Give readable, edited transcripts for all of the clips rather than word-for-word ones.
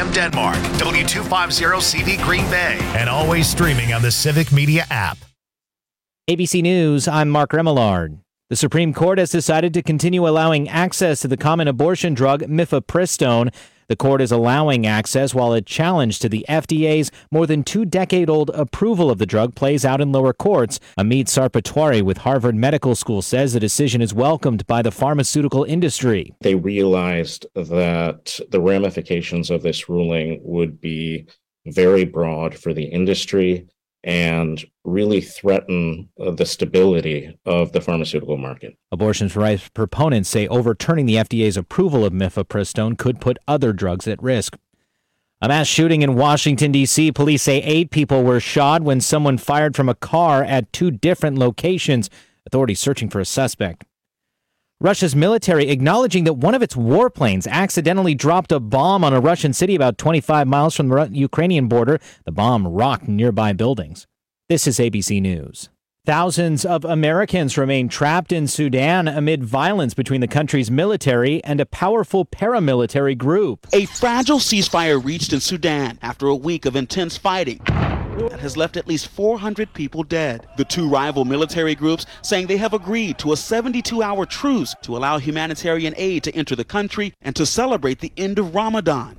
AM Denmark, W250CV Green Bay, and always streaming on the Civic Media app. ABC News, I'm Mark Remillard. The Supreme Court has decided to continue allowing access to the common abortion drug mifepristone. The court is allowing access while a challenge to the FDA's more than 2-decade-old approval of the drug plays out in lower courts. Amit Sarpatwari with Harvard Medical School says the decision is welcomed by the pharmaceutical industry. They realized that the ramifications of this ruling would be very broad for the industry and really threaten the stability of the pharmaceutical market. Abortion rights proponents say overturning the FDA's approval of mifepristone could put other drugs at risk. A mass shooting in Washington, D.C. Police say 8 people were shot when someone fired from a car at 2 different locations. Authorities searching for a suspect. Russia's military acknowledging that one of its warplanes accidentally dropped a bomb on a Russian city about 25 miles from the Ukrainian border. The bomb rocked nearby buildings. This is ABC News. Thousands of Americans remain trapped in Sudan amid violence between the country's military and a powerful paramilitary group. A fragile ceasefire reached in Sudan after a week of intense fighting that has left at least 400 people dead. The 2 rival military groups saying they have agreed to a 72-hour truce to allow humanitarian aid to enter the country and to celebrate the end of Ramadan.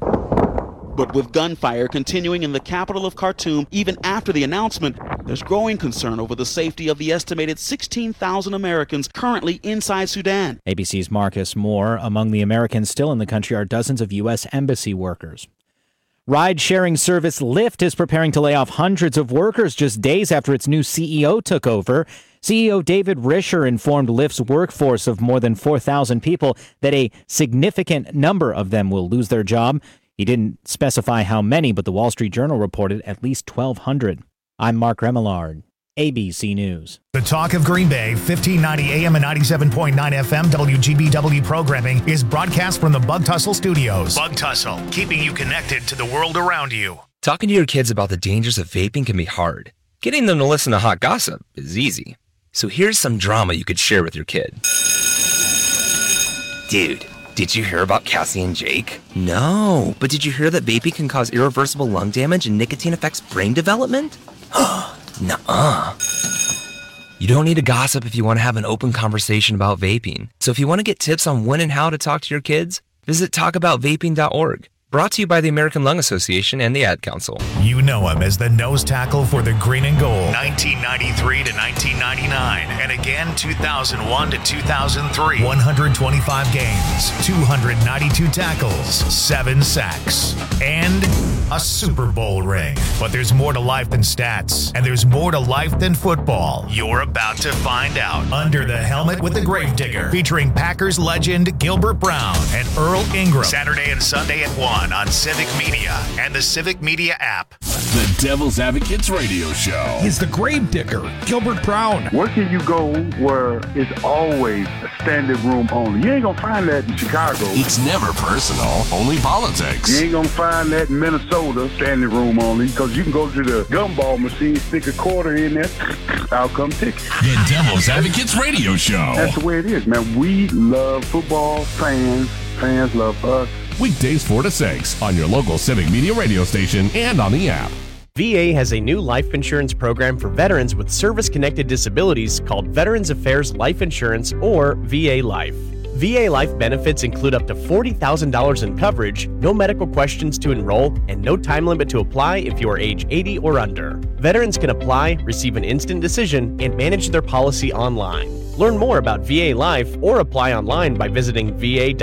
But with gunfire continuing in the capital of Khartoum even after the announcement, there's growing concern over the safety of the estimated 16,000 Americans currently inside Sudan. ABC's Marcus Moore. Among the Americans still in the country are dozens of U.S. embassy workers. Ride-sharing service Lyft is preparing to lay off hundreds of workers just days after its new CEO took over. CEO David Risher informed Lyft's workforce of more than 4,000 people that a significant number of them will lose their job. He didn't specify how many, but the Wall Street Journal reported at least 1,200. I'm Mark Remillard, ABC News. The Talk of Green Bay, 1590 AM and 97.9 FM WGBW programming is broadcast from the Bug Tussle Studios. Bug Tussle, keeping you connected to the world around you. Talking to your kids about the dangers of vaping can be hard. Getting them to listen to hot gossip is easy. So here's some drama you could share with your kid. Dude, did you hear about Cassie and Jake? No, but did you hear that vaping can cause irreversible lung damage and nicotine affects brain development? Nuh-uh. You don't need to gossip if you want to have an open conversation about vaping. So if you want to get tips on when and how to talk to your kids, visit talkaboutvaping.org. Brought to you by the American Lung Association and the Ad Council. You know him as the nose tackle for the Green and Gold, 1993 to 1999, and again 2001 to 2003. 125 games, 292 tackles, 7 sacks, and a Super Bowl ring. But there's more to life than stats, and there's more to life than football. You're about to find out. Under the Helmet with the Gravedigger, featuring Packers legend Gilbert Brown and Earl Ingram. Saturday and Sunday at 1 on Civic Media and the Civic Media app. The Devil's Advocates Radio Show. He's the Gravedigger, Gilbert Brown. Where can you go where it's always a standing room only? You ain't gonna find that in Chicago. It's never personal, only politics. You ain't gonna find that in Minnesota, standing room only, because you can go to the gumball machine, stick a quarter in there, out come ticket. The Devil's Advocates Radio Show. That's the way it is, man. We love football, fans love us. Weekdays 4 to 6 on your local Civic Media radio station and on the app. VA has a new life insurance program for veterans with service-connected disabilities called Veterans Affairs Life Insurance, or VA Life. VA Life benefits include up to $40,000 in coverage, no medical questions to enroll, and no time limit to apply if you are age 80 or under. Veterans can apply, receive an instant decision, and manage their policy online. Learn more about VA Life or apply online by visiting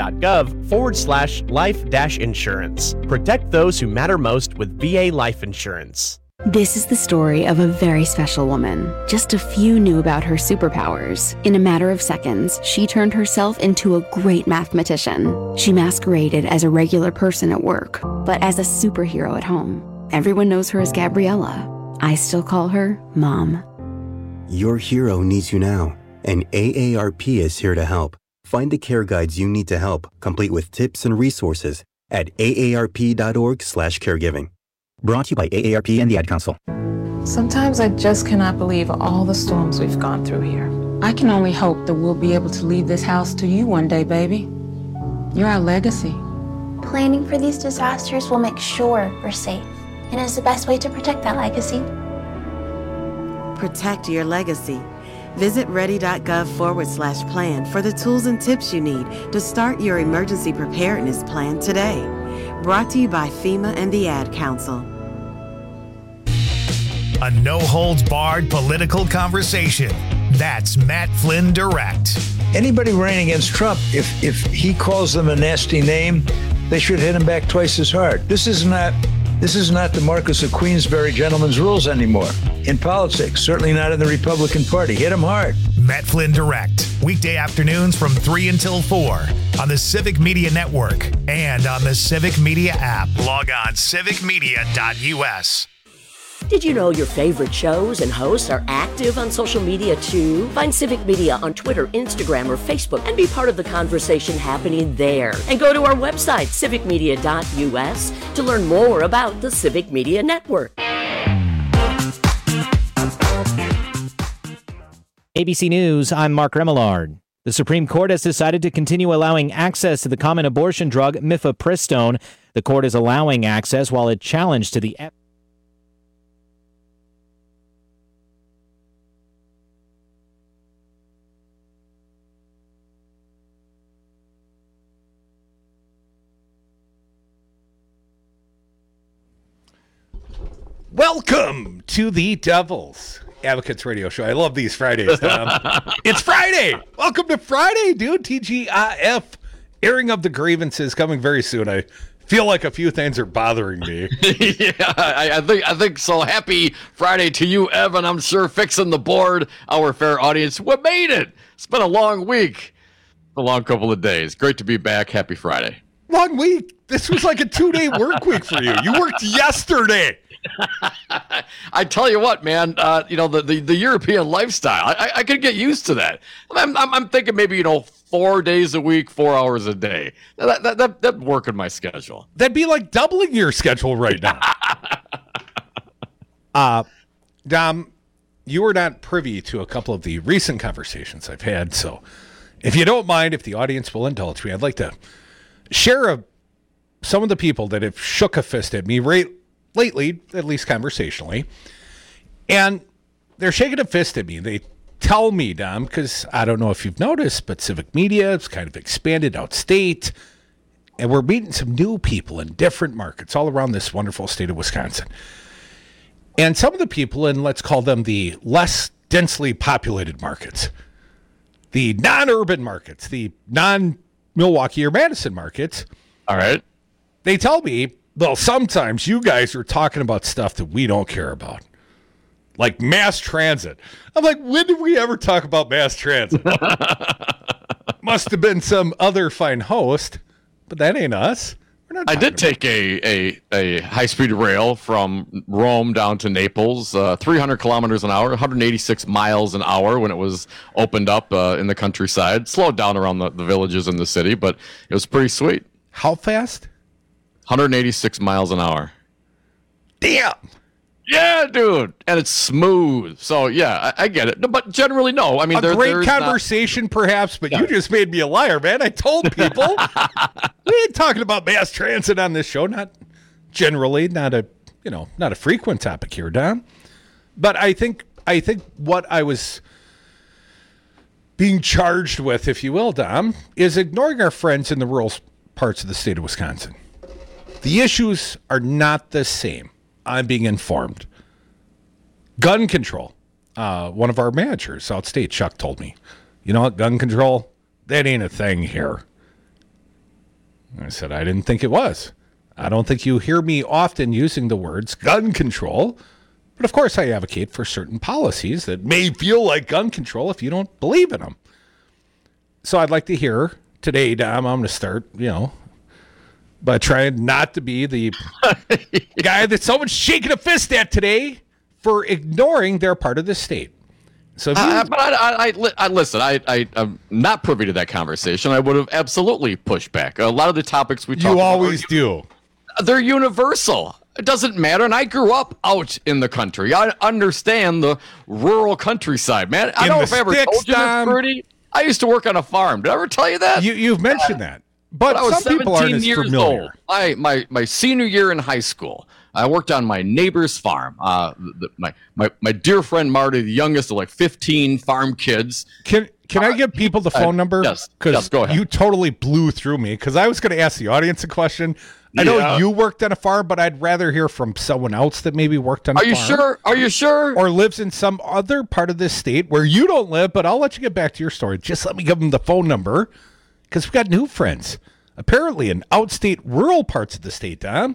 va.gov/life-insurance. Protect those who matter most with VA Life Insurance. This is the story of a very special woman. Just a few knew about her superpowers. In a matter of seconds, she turned herself into a great mathematician. She masqueraded as a regular person at work, but as a superhero at home. Everyone knows her as Gabriella. I still call her Mom. Your hero needs you now, and AARP is here to help. Find the care guides you need to help, complete with tips and resources at aarp.org/caregiving. Brought to you by AARP and the Ad Council. Sometimes I just cannot believe all the storms we've gone through here. I can only hope that we'll be able to leave this house to you one day, baby. You're our legacy. Planning for these disasters will make sure we're safe and is the best way to protect that legacy. Protect your legacy. Visit ready.gov/plan for the tools and tips you need to start your emergency preparedness plan today. Brought to you by FEMA and the Ad Council. A no-holds-barred political conversation. That's Matt Flynn Direct. Anybody running against Trump, if he calls them a nasty name, they should hit him back twice as hard. This is not the Marquess of Queensberry gentleman's rules anymore in politics, certainly not in the Republican Party. Hit him hard. Matt Flynn Direct, weekday afternoons from 3 until 4 on the Civic Media Network and on the Civic Media app. Log on civicmedia.us. Did you know your favorite shows and hosts are active on social media too? Find Civic Media on Twitter, Instagram, or Facebook and be part of the conversation happening there. And go to our website, civicmedia.us, to learn more about the Civic Media Network. ABC News, I'm Mark Remillard. The Supreme Court has decided to continue allowing access to the common abortion drug mifepristone. The court is allowing access while it challenged to the Welcome to the Devil's Advocates Radio Show. I love these Fridays, Tom. It's Friday. Welcome to Friday, dude. TGIF, airing of the grievances coming very soon. I feel like a few things are bothering me. Yeah, I think so. Happy Friday to you, Evan. I'm sure fixing the board. Our fair audience, we made it. It's been a long week, a long couple of days. Great to be back. Happy Friday. Long week. This was like a 2-day work week for you. You worked yesterday. I tell you what, man. The European lifestyle. I could get used to that. I'm thinking maybe 4 days a week, 4 hours a day. That'd work in my schedule. That'd be like doubling your schedule right now. Dom, you were not privy to a couple of the recent conversations I've had, so if you don't mind, if the audience will indulge me, I'd like to share some of the people that have shook a fist at me lately, at least conversationally, and they're shaking a fist at me. They tell me, Dom, because I don't know if you've noticed, but Civic Media has kind of expanded outstate, and we're meeting some new people in different markets all around this wonderful state of Wisconsin. And some of the people in, let's call them the less densely populated markets, the non-urban markets, the non-Milwaukee or Madison markets. All right. They tell me, well, sometimes you guys are talking about stuff that we don't care about, like mass transit. I'm like, when did we ever talk about mass transit? Must have been some other fine host, but that ain't us. I did take a high-speed rail from Rome down to Naples, 300 kilometers an hour, 186 miles an hour when it was opened up in the countryside. Slowed down around the villages in the city, but it was pretty sweet. How fast? 186 miles an hour. Damn. Yeah, dude. And it's smooth. So, yeah, I get it. But generally, no. I mean, there's great conversation, perhaps, but you just made me a liar, man. I told people. We ain't talking about mass transit on this show. Not generally, not a frequent topic here, Don. But I think what I was being charged with, if you will, Dom, is ignoring our friends in the rural parts of the state of Wisconsin. The issues are not the same. I'm being informed. Gun control. One of our managers outstate, Chuck, told me, you know what, gun control, that ain't a thing here. I said, I didn't think it was. I don't think you hear me often using the words gun control, but of course I advocate for certain policies that may feel like gun control if you don't believe in them. So I'd like to hear today, Dom, I'm going to start, by trying not to be the guy that someone's shaking a fist at today for ignoring their part of the state. So, listen. I'm not privy to that conversation. I would have absolutely pushed back. A lot of the topics we talk about, you always do. They're universal. It doesn't matter. And I grew up out in the country. I understand the rural countryside, man. I don't know if I ever told you this, Bertie. I used to work on a farm. Did I ever tell you that? You've mentioned that. But I was some people aren't 17 as years familiar. old. My senior year in high school, I worked on my neighbor's farm. My dear friend Marty, the youngest of like 15 farm kids. Can I give people the phone number? Yes, Because go ahead. you totally blew through me. Because I was going to ask the audience a question. I know you worked on a farm, but I'd rather hear from someone else that maybe worked on a farm. Sure? Are you sure? Or lives in some other part of this state where you don't live, but I'll let you get back to your story. Just let me give them the phone number, because we've got new friends, apparently in outstate rural parts of the state, Tom.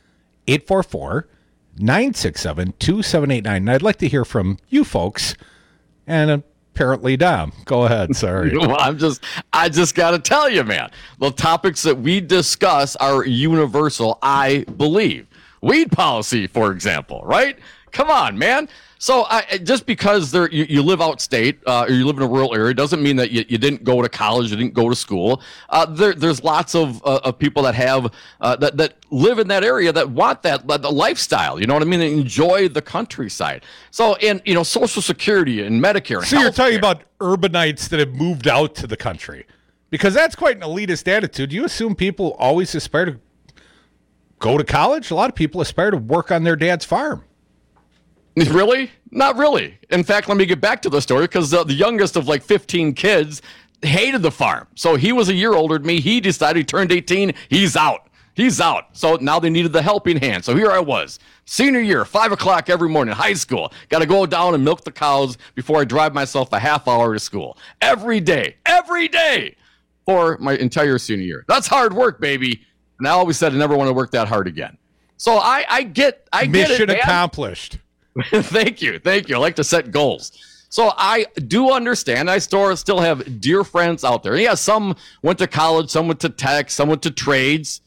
844-967-2789. And I'd like to hear from you folks, and apparently Dom. Go ahead, sorry. Well, I just got to tell you, man, the topics that we discuss are universal, I believe. Weed policy, for example, right? Come on, man. So just because you live outstate or you live in a rural area doesn't mean that you didn't go to college, you didn't go to school. There's lots of people that have that live in that area that want the lifestyle. You know what I mean? They enjoy the countryside. So, and Social Security and Medicare. And so you're talking about urbanites that have moved out to the country, because that's quite an elitist attitude. You assume people always aspire to go to college? A lot of people aspire to work on their dad's farm. Really? Not really. In fact, let me get back to the story, because the youngest of like 15 kids hated the farm. So he was a year older than me. He decided he turned 18. He's out. So now they needed the helping hand. So here I was, senior year, 5 o'clock every morning, high school. Got to go down and milk the cows before I drive myself a half hour to school. Every day for my entire senior year. That's hard work, baby. And I always said I never want to work that hard again. So I get it, Mission man. accomplished. Thank you. I like to set goals. So I do understand. I still have dear friends out there. Yeah, some went to college, some went to tech, some went to trades.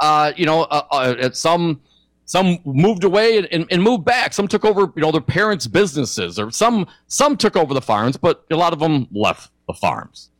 Some moved away and moved back. Some took over, their parents' businesses, or some took over the farms, but a lot of them left the farms.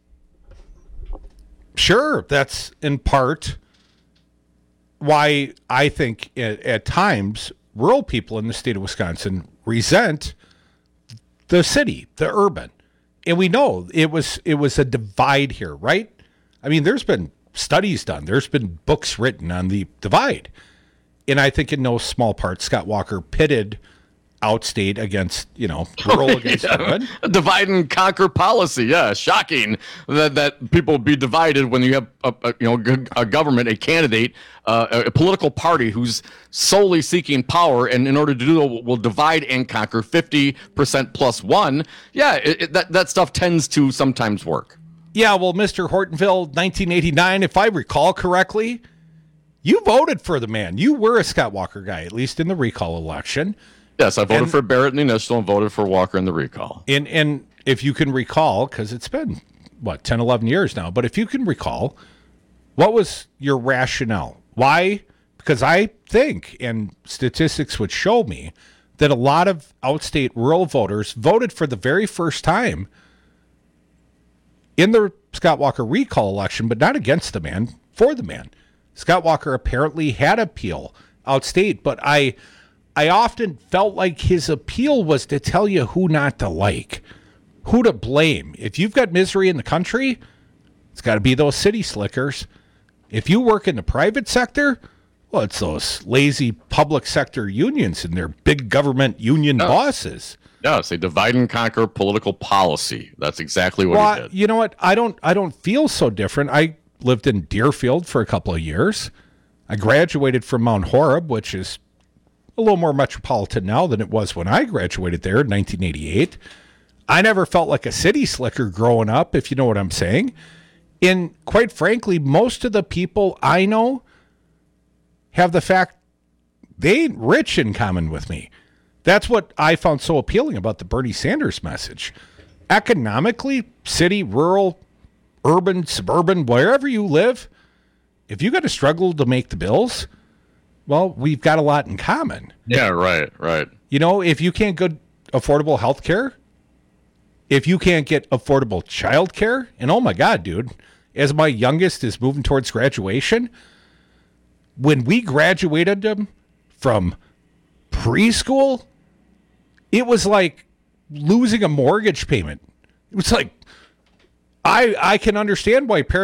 Sure, that's in part why I think at times rural people in the state of Wisconsin resent the city, the urban. And we know it was a divide here, right? I mean, there's been studies done. There's been books written on the divide. And I think in no small part, Scott Walker pitted outstate against, rural against urban. A divide and conquer policy. Yeah, shocking that people be divided when you have a government, a candidate, a political party who's solely seeking power, and in order to do that, will divide and conquer 50% plus one. Yeah, that stuff tends to sometimes work. Yeah, well, Mr. Hortonville, 1989, if I recall correctly, you voted for the man. You were a Scott Walker guy, at least in the recall election. Yes, I voted for Barrett in the initial and voted for Walker in the recall. And if you can recall, because it's been, 10, 11 years now, but if you can recall, what was your rationale? Why? Because I think, and statistics would show me, that a lot of outstate rural voters voted for the very first time in the Scott Walker recall election, but not against the man, for the man. Scott Walker apparently had appeal outstate, but I often felt like his appeal was to tell you who not to like, who to blame. If you've got misery in the country, it's got to be those city slickers. If you work in the private sector, well, it's those lazy public sector unions and their big government union bosses. Yes, a divide and conquer political policy. That's exactly what he did. You know what? I don't feel so different. I lived in Deerfield for a couple of years. I graduated from Mount Horeb, which is a little more metropolitan now than it was when I graduated there in 1988. I never felt like a city slicker growing up, if you know what I'm saying. And quite frankly, most of the people I know have the fact they ain't rich in common with me. That's what I found so appealing about the Bernie Sanders message. Economically, city, rural, urban, suburban, wherever you live, if you got to struggle to make the bills, well, we've got a lot in common. Yeah, right. If you can't get affordable health care, if you can't get affordable child care, and oh my God, dude, as my youngest is moving towards graduation, when we graduated them from preschool, it was like losing a mortgage payment. It was like, I can understand why parents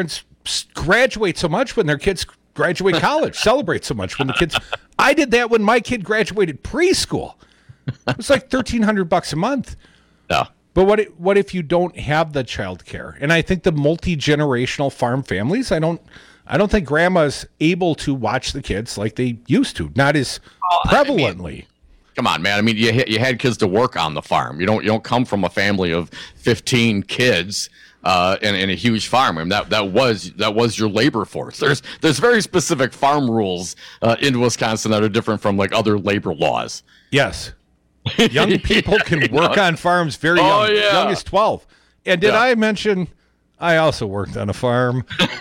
graduate so much when their kids graduate college, celebrate so much when the kids. I did that when my kid graduated preschool. It was like $1,300 a month. Yeah. But what if you don't have the child care? And I think the multi-generational farm families, I don't think grandma's able to watch the kids like they used to, not as prevalently. Come on, man. I mean, you had kids to work on the farm. You don't come from a family of 15 kids in a huge farm. I mean, that was your labor force. There's very specific farm rules in Wisconsin that are different from like other labor laws. Yes. Young people can work on farms very young. Young as 12. And did I mention I also worked on a farm?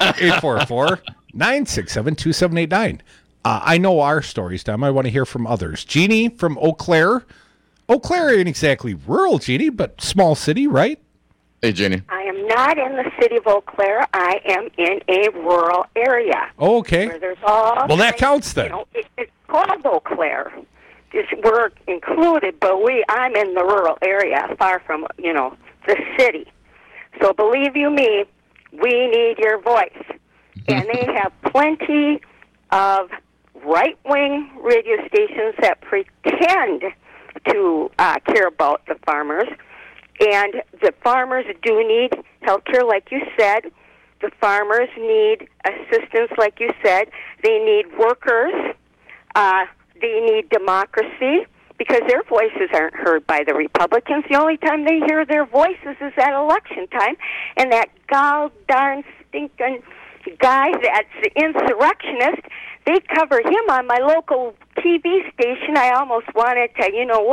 844-967-2789. I know our stories, Tom. I want to hear from others. Jeannie from Eau Claire. Eau Claire ain't exactly rural, Jeannie, but small city, right? Hey, Jeannie. I am not in the city of Eau Claire. I am in a rural area. Oh, okay. Where there's all that counts then. It's called Eau Claire. We're included, but I'm in the rural area, far from, the city. So believe you me, we need your voice. And they have plenty of right-wing radio stations that pretend to care about the farmers. And the farmers do need health care, like you said. The farmers need assistance, like you said. They need workers. They need democracy because their voices aren't heard by the Republicans. The only time they hear their voices is at election time. And that gall darn stinking guy that's the insurrectionist, they cover him on my local TV station. I almost wanted to,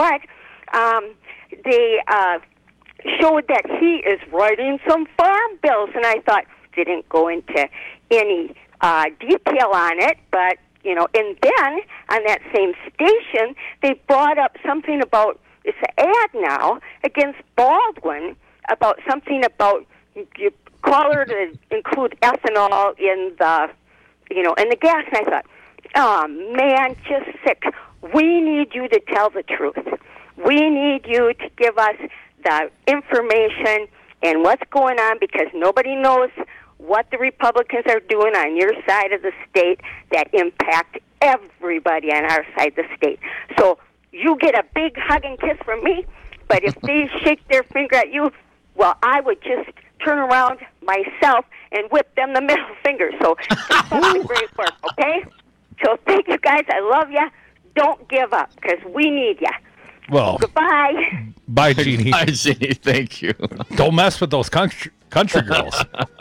they showed that he is writing some farm bills. And I thought, didn't go into any detail on it, but and then on that same station, they brought up something about, it's an ad now, against Baldwin, about something about, you call her to include ethanol in the, in the gas. And I thought, oh, man, just sick. We need you to tell the truth. We need you to give us the information and what's going on because nobody knows what the Republicans are doing on your side of the state that impact everybody on our side of the state. So you get a big hug and kiss from me, but if they shake their finger at you, well, I would just turn around myself and whip them the middle finger. So it's great work, okay? So thank you, guys. I love you. Don't give up because we need you. Well, goodbye. Bye, Jeannie. Bye, Jeannie. Thank you. Don't mess with those country girls.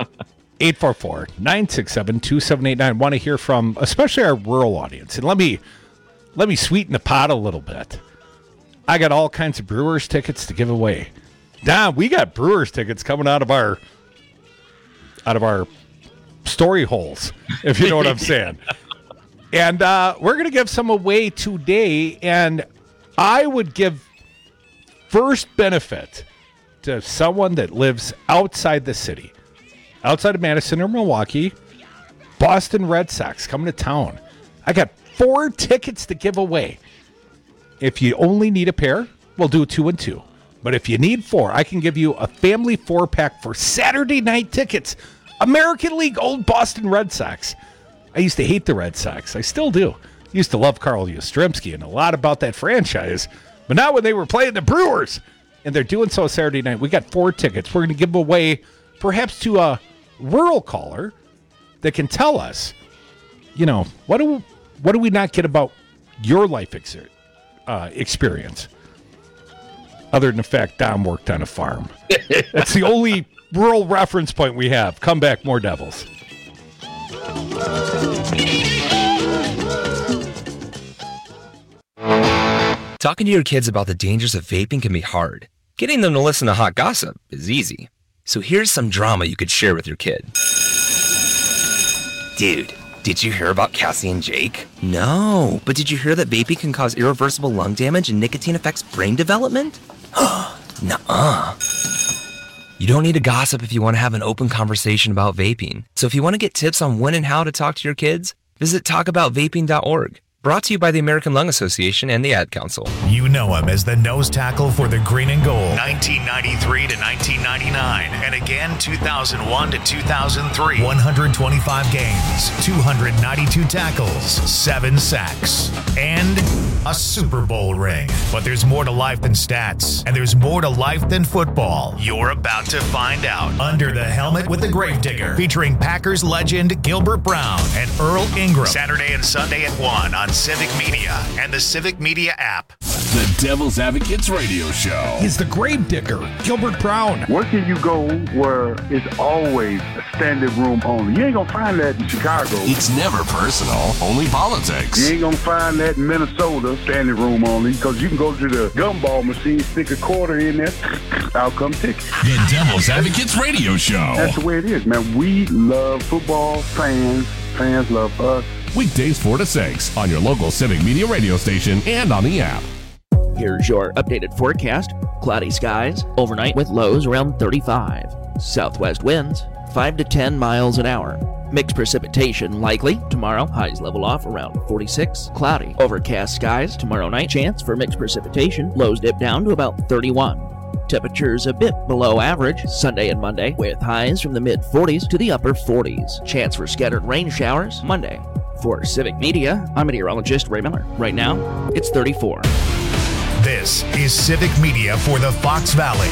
844-967-2789. Want to hear from especially our rural audience. And let me sweeten the pot a little bit. I got all kinds of Brewers tickets to give away. Don, we got Brewers tickets coming out of our story holes, if you know what I'm saying. And we're going to give some away today. And I would give first benefit to someone that lives outside the city. Outside of Madison or Milwaukee, Boston Red Sox coming to town. I got 4 tickets to give away. If you only need a pair, we'll do 2 and 2. But if you need 4, I can give you a family 4-pack for Saturday night tickets. American League old Boston Red Sox. I used to hate the Red Sox. I still do. Used to love Carl Yastrzemski and a lot about that franchise. But not when they were playing the Brewers. And they're doing so Saturday night. We got 4 tickets. We're going to give them away perhaps to a rural caller that can tell us, what do we not get about your life experience other than the fact Dom worked on a farm. That's the only rural reference point we have. Come back, more Devils. Talking to your kids about the dangers of vaping can be hard. Getting them to listen to hot gossip is easy. So here's some drama you could share with your kid. Dude, did you hear about Cassie and Jake? No, but did you hear that vaping can cause irreversible lung damage and nicotine affects brain development? Nuh-uh. You don't need to gossip if you want to have an open conversation about vaping. So if you want to get tips on when and how to talk to your kids, visit talkaboutvaping.org. Brought to you by the American Lung Association and the Ad Council. You know him as the nose tackle for the Green and Gold, 1993 to 1999, and again 2001 to 2003. 125 games, 292 tackles, 7 sacks, and a Super Bowl ring. But there's more to life than stats, and there's more to life than football. You're about to find out. Under the Helmet with the Gravedigger, featuring Packers legend Gilbert Brown and Earl Ingram. Saturday and Sunday at 1 on Civic Media and the Civic Media app. The Devil's Advocates Radio Show. He's the Gravedigger, Gilbert Brown. Where can you go where it's always a standing room only? You ain't gonna find that in Chicago. It's never personal, only politics. You ain't gonna find that in Minnesota, standing room only, because you can go to the gumball machine, stick a quarter in there, out come tickets. The Devil's Advocates Radio Show. That's the way it is, man. We love football, fans love us. Weekdays 4 to 6 on your local Civic Media radio station and on the app. Here's your updated forecast. Cloudy skies overnight with lows around 35. Southwest winds 5 to 10 miles an hour. Mixed precipitation likely tomorrow. Highs level off around 46. Cloudy, overcast skies tomorrow night. Chance for mixed precipitation. Lows dip down to about 31. Temperatures a bit below average Sunday and Monday, with highs from the mid-40s to the upper 40s. Chance for scattered rain showers Monday. For Civic Media, I'm meteorologist Ray Miller. Right now, it's 34. This is Civic Media for the Fox Valley.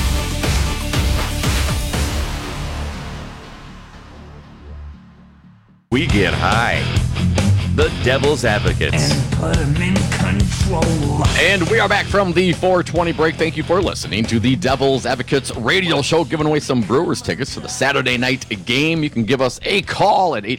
We get high. The Devil's Advocates. And put them in control. And we are back from the 420 break. Thank you for listening to the Devil's Advocates radio show, giving away some Brewers tickets to the Saturday night game. You can give us a call at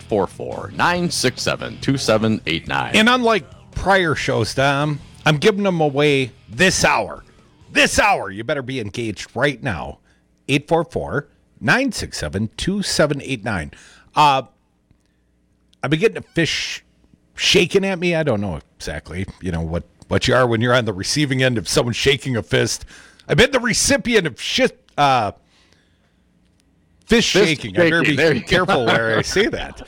844-967-2789. And unlike prior shows, Dom, I'm giving them away this hour. This hour. You better be engaged right now. 844-967-2789. I've been getting a fish shaking at me. I don't know exactly, what you are when you're on the receiving end of someone shaking a fist. I've been the recipient of fish shaking. I better be careful where I say that.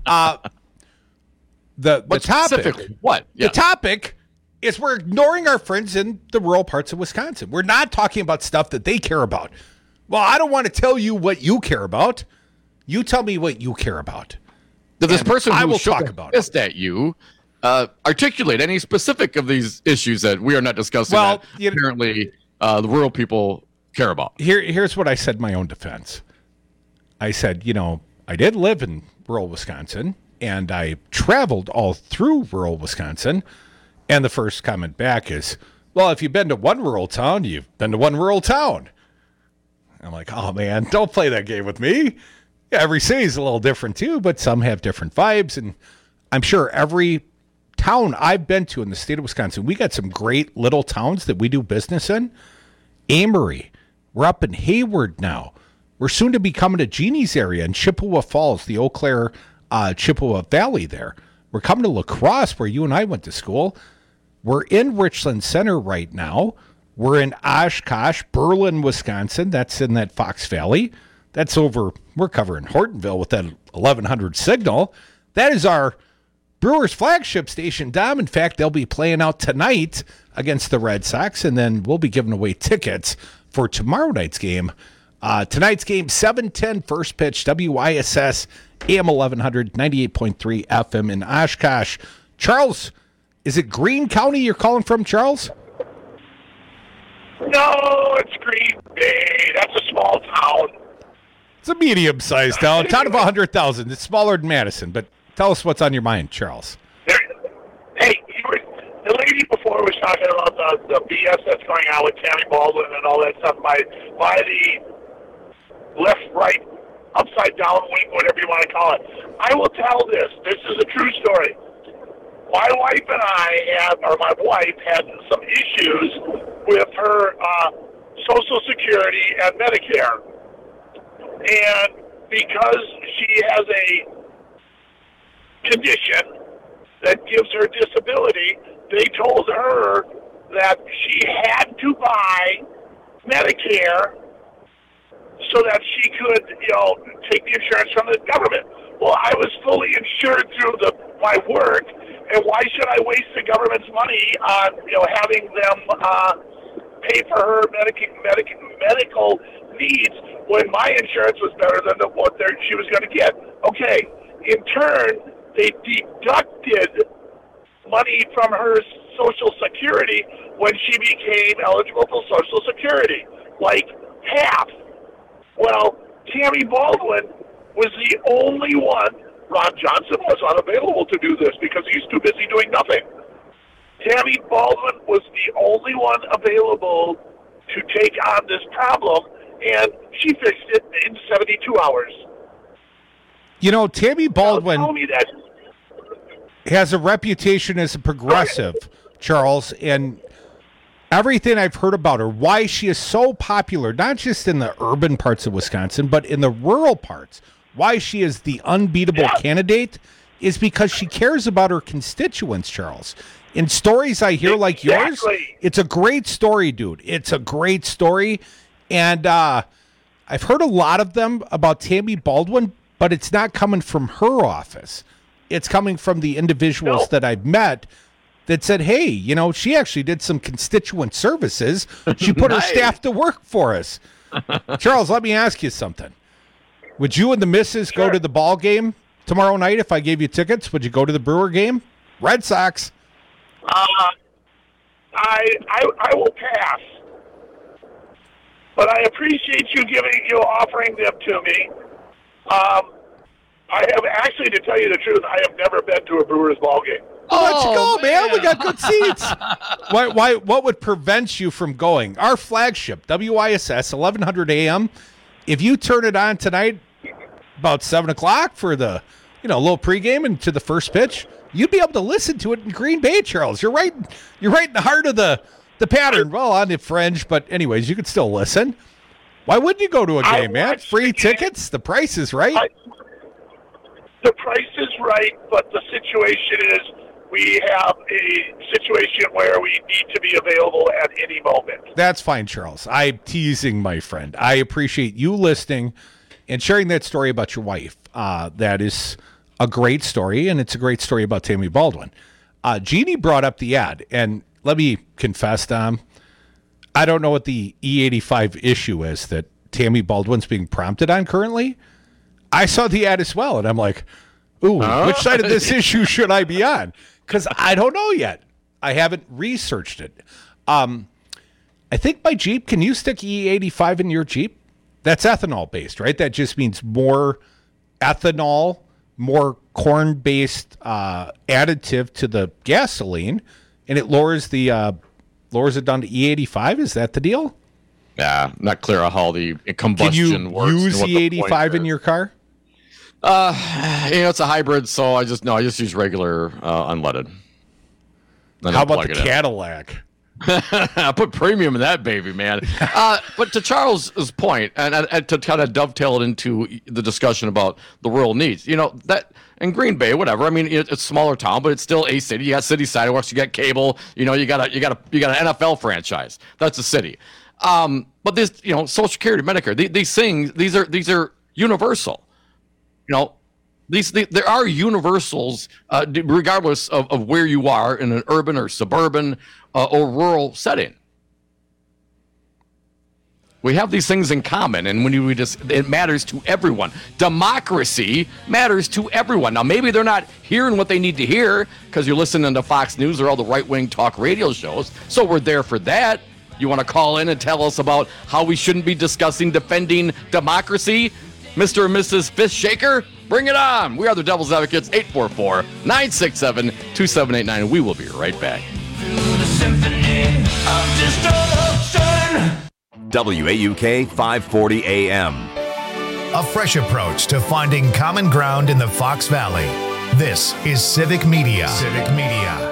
The topic. What? Yeah. The topic is we're ignoring our friends in the rural parts of Wisconsin. We're not talking about stuff that they care about. Well, I don't want to tell you what you care about. You tell me what you care about. This person who I will shook talk a about fist at you, articulate any specific of these issues that we are not discussing that apparently the rural people care about. Here's what I said in my own defense. I said, I did live in rural Wisconsin, and I traveled all through rural Wisconsin, and the first comment back is, well, if you've been to one rural town, you've been to one rural town. I'm like, oh, man, don't play that game with me. Yeah, every city's a little different too, but some have different vibes. And I'm sure every town I've been to in the state of Wisconsin, we got some great little towns that we do business in. Amory, we're up in Hayward now. We're soon to be coming to Jeannie's area in Chippewa Falls, the Eau Claire, Chippewa Valley there. We're coming to La Crosse, where you and I went to school. We're in Richland Center right now. We're in Oshkosh, Berlin, Wisconsin. That's in that Fox Valley. That's over, we're covering Hortonville with that 1100 signal. That is our Brewers flagship station, Dom. In fact, they'll be playing out tonight against the Red Sox, and then we'll be giving away tickets for tomorrow night's game. Tonight's game, 7:10 first pitch, WISS, AM 1100, 98.3 FM in Oshkosh. Charles, is it Greene County you're calling from, Charles? No, it's Green Bay. That's a small town. It's a medium-sized town of 100,000. It's smaller than Madison, but tell us what's on your mind, Charles. Hey, the lady before was talking about the BS that's going on with Tammy Baldwin and all that stuff by the left, right, upside down wing, whatever you want to call it. I will tell this. This is a true story. My wife and my wife had some issues with her Social Security and Medicare. And because she has a condition that gives her disability, they told her that she had to buy Medicare so that she could, take the insurance from the government. Well, I was fully insured through my work, And why should I waste the government's money on having them pay for her medical needs when my insurance was better than what she was going to get? Okay. In turn, they deducted money from her Social Security when she became eligible for Social Security, like half. Well, Tammy Baldwin was the only one. Ron Johnson was unavailable to do this because he's too busy doing nothing. Tammy Baldwin was the only one available to take on this problem, and she fixed it in 72 hours. Tammy Baldwin tell me that has a reputation as a progressive, Charles, and everything I've heard about her, why she is so popular, not just in the urban parts of Wisconsin, but in the rural parts, why she is the unbeatable candidate is because she cares about her constituents, Charles. In stories I hear like yours, it's a great story, dude. It's a great story. And I've heard a lot of them about Tammy Baldwin, but it's not coming from her office. It's coming from the individuals that I've met that said, hey, she actually did some constituent services. She put her staff to work for us. Charles, let me ask you something. Would you and the missus go to the ball game tomorrow night if I gave you tickets? Would you go to the Brewer game? Red Sox. I will pass. But I appreciate you offering them to me. I have actually, to tell you the truth, I have never been to a Brewers ball game. Let's go, man. We got good seats. What would prevent you from going? Our flagship, WISS, 1100 AM. If you turn it on tonight about 7 o'clock for the, little pregame and to the first pitch, you'd be able to listen to it in Green Bay, Charles. You're right in the heart of the pattern. Well, on the fringe, but anyways, you could still listen. Why wouldn't you go to a game, man? Free tickets? The price is right. The price is right, but the situation is we have a situation where we need to be available at any moment. That's fine, Charles. I'm teasing, my friend. I appreciate you listening and sharing that story about your wife. That is a great story, and it's a great story about Tammy Baldwin. Jeannie brought up the ad, and let me confess, Tom, I don't know what the E85 issue is that Tammy Baldwin's being prompted on currently. I saw the ad as well, and I'm like, ooh, which side of this issue should I be on? Because I don't know yet. I haven't researched it. I think my Jeep, can you stick E85 in your Jeep? That's ethanol-based, right? That just means more ethanol, more corn-based additive to the gasoline, and it lowers it down to E85. Is that the deal? Yeah, not clear on how the combustion works. Can you use E85 in your car? It's a hybrid, so I just use regular unleaded. How about the Cadillac? I put premium in that baby, man. But to Charles's point, and to kind of dovetail it into the discussion about the rural needs, that in Green Bay, whatever. I mean, it's a smaller town, but it's still a city. You got city sidewalks, you got cable. You got an NFL franchise. That's a city. But this, Social Security, Medicare, these things, these are universal. There are universals regardless of where you are in an urban or suburban or rural setting. We have these things in common, and it matters to everyone. Democracy matters to everyone. Now, maybe they're not hearing what they need to hear because you're listening to Fox News or all the right-wing talk radio shows, so we're there for that. You want to call in and tell us about how we shouldn't be discussing defending democracy? Mr. and Mrs. Fist Shaker, bring it on. We are the Devil's Advocates, 844-967-2789. We will be right back. WAUK 540 AM. A fresh approach to finding common ground in the Fox Valley. This is Civic Media. Civic Media.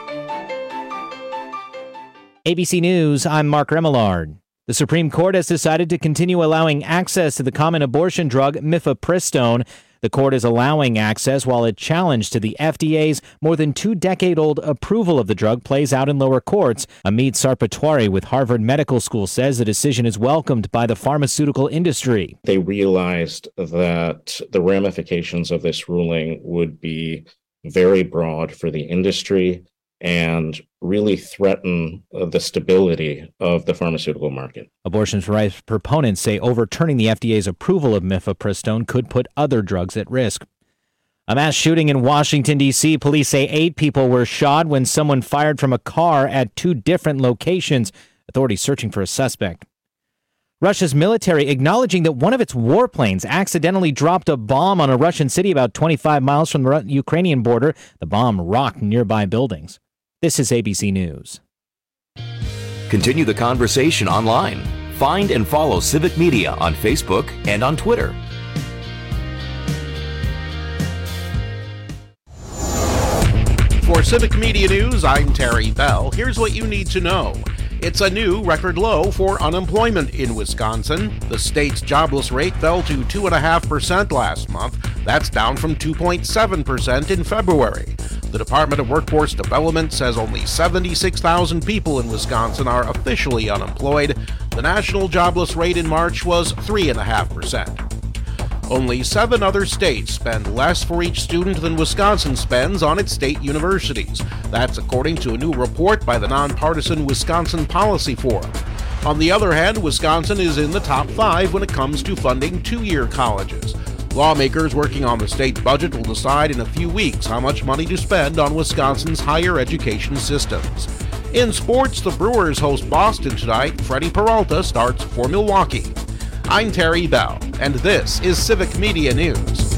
ABC News, I'm Mark Remillard. The Supreme Court has decided to continue allowing access to the common abortion drug mifepristone. The court is allowing access while a challenge to the FDA's more than 2-decade-old approval of the drug plays out in lower courts. Amit Sarpatwari with Harvard Medical School says the decision is welcomed by the pharmaceutical industry. They realized that the ramifications of this ruling would be very broad for the industry and really threaten the stability of the pharmaceutical market. Abortion rights proponents say overturning the FDA's approval of mifepristone could put other drugs at risk. A mass shooting in Washington, D.C. Police say 8 people were shot when someone fired from a car at 2 different locations. Authorities searching for a suspect. Russia's military acknowledging that one of its warplanes accidentally dropped a bomb on a Russian city about 25 miles from the Ukrainian border. The bomb rocked nearby buildings. This is ABC News. Continue the conversation online. Find and follow Civic Media on Facebook and on Twitter. For Civic Media News, I'm Terry Bell. Here's what you need to know. It's a new record low for unemployment in Wisconsin. The state's jobless rate fell to 2.5% last month. That's down from 2.7% in February. The Department of Workforce Development says only 76,000 people in Wisconsin are officially unemployed. The national jobless rate in March was 3.5%. Only 7 other states spend less for each student than Wisconsin spends on its state universities. That's according to a new report by the nonpartisan Wisconsin Policy Forum. On the other hand, Wisconsin is in the top 5 when it comes to funding 2-year colleges. Lawmakers working on the state budget will decide in a few weeks how much money to spend on Wisconsin's higher education systems. In sports, the Brewers host Boston tonight. Freddie Peralta starts for Milwaukee. I'm Terry Bell, and this is Civic Media News.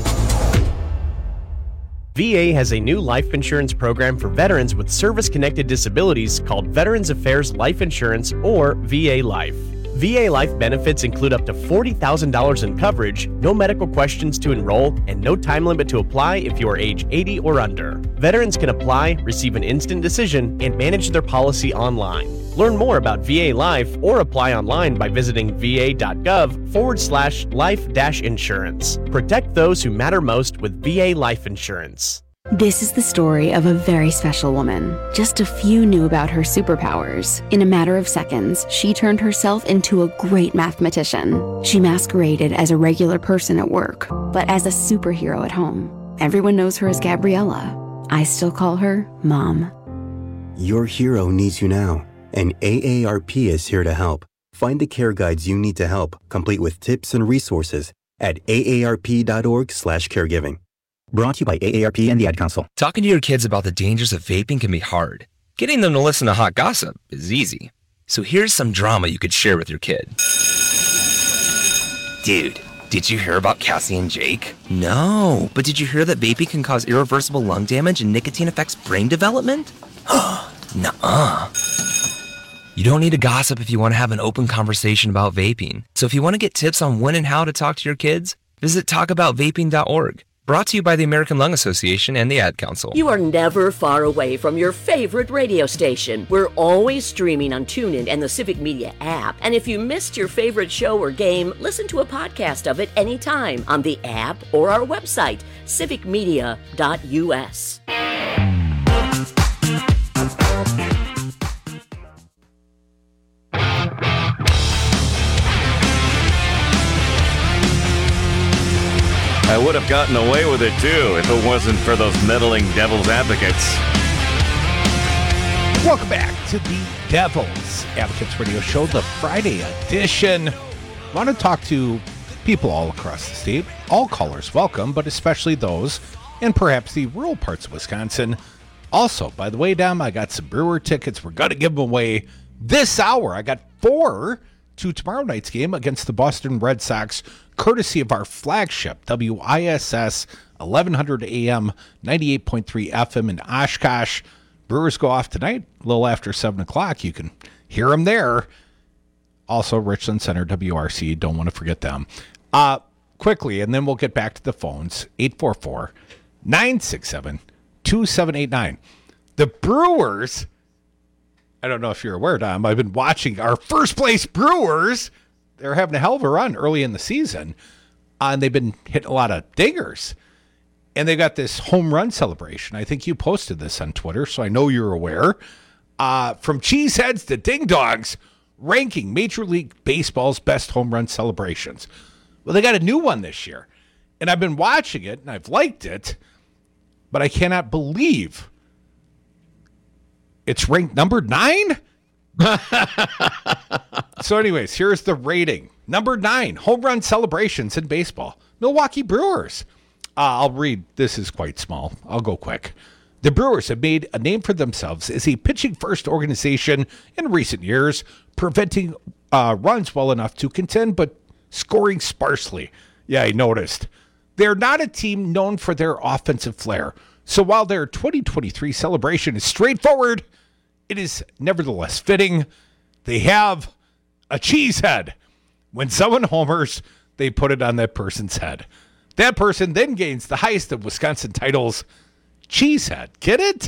VA has a new life insurance program for veterans with service-connected disabilities called Veterans Affairs Life Insurance, or VA Life. VA Life benefits include up to $40,000 in coverage, no medical questions to enroll, and no time limit to apply if you are age 80 or under. Veterans can apply, receive an instant decision, and manage their policy online. Learn more about VA Life or apply online by visiting va.gov/life-insurance. Protect those who matter most with VA Life Insurance. This is the story of a very special woman. Just a few knew about her superpowers. In a matter of seconds, she turned herself into a great mathematician. She masqueraded as a regular person at work, but as a superhero at home. Everyone knows her as Gabriella. I still call her Mom. Your hero needs you now, and AARP is here to help. Find the care guides you need to help, complete with tips and resources at aarp.org/caregiving. Brought to you by AARP and the Ad Council. Talking to your kids about the dangers of vaping can be hard. Getting them to listen to hot gossip is easy. So here's some drama you could share with your kid. Dude, did you hear about Cassie and Jake? No, but did you hear that vaping can cause irreversible lung damage and nicotine affects brain development? Nuh-uh. You don't need to gossip if you want to have an open conversation about vaping. So if you want to get tips on when and how to talk to your kids, visit talkaboutvaping.org. Brought to you by the American Lung Association and the Ad Council. You are never far away from your favorite radio station. We're always streaming on TuneIn and the Civic Media app. And if you missed your favorite show or game, listen to a podcast of it anytime on the app or our website, civicmedia.us. I would have gotten away with it, too, if it wasn't for those meddling devil's advocates. Welcome back to the Devil's Advocates Radio Show, the Friday edition. I want to talk to people all across the state. All callers welcome, but especially those in perhaps the rural parts of Wisconsin. Also, by the way, Dom, I got some Brewer tickets. We're going to give them away this hour. I got 4 to tomorrow night's game against the Boston Red Sox, courtesy of our flagship, WISS, 1100 AM, 98.3 FM in Oshkosh. Brewers go off tonight, a little after 7 o'clock. You can hear them there. Also, Richland Center, WRC, don't want to forget them. Quickly, and then we'll get back to the phones, 844-967-2789. The Brewers, I don't know if you're aware, Dom, I've been watching our first place Brewers. They're having a hell of a run early in the season, and they've been hitting a lot of dingers. And they got this home run celebration. I think you posted this on Twitter, so I know you're aware. From cheeseheads to ding dogs, ranking Major League Baseball's best home run celebrations. Well, they got a new one this year, and I've been watching it, and I've liked it. but I cannot believe it's ranked number 9. So anyways, here's the rating. Number 9, home run celebrations in baseball. Milwaukee Brewers. I'll read. This is quite small. I'll go quick. The Brewers have made a name for themselves as a pitching-first organization in recent years, preventing runs well enough to contend, but scoring sparsely. Yeah, I noticed. They're not a team known for their offensive flair. So while their 2023 celebration is straightforward, it is nevertheless fitting. They have a cheese head. When someone homers, they put it on that person's head. That person then gains the highest of Wisconsin titles, Cheesehead. Get it?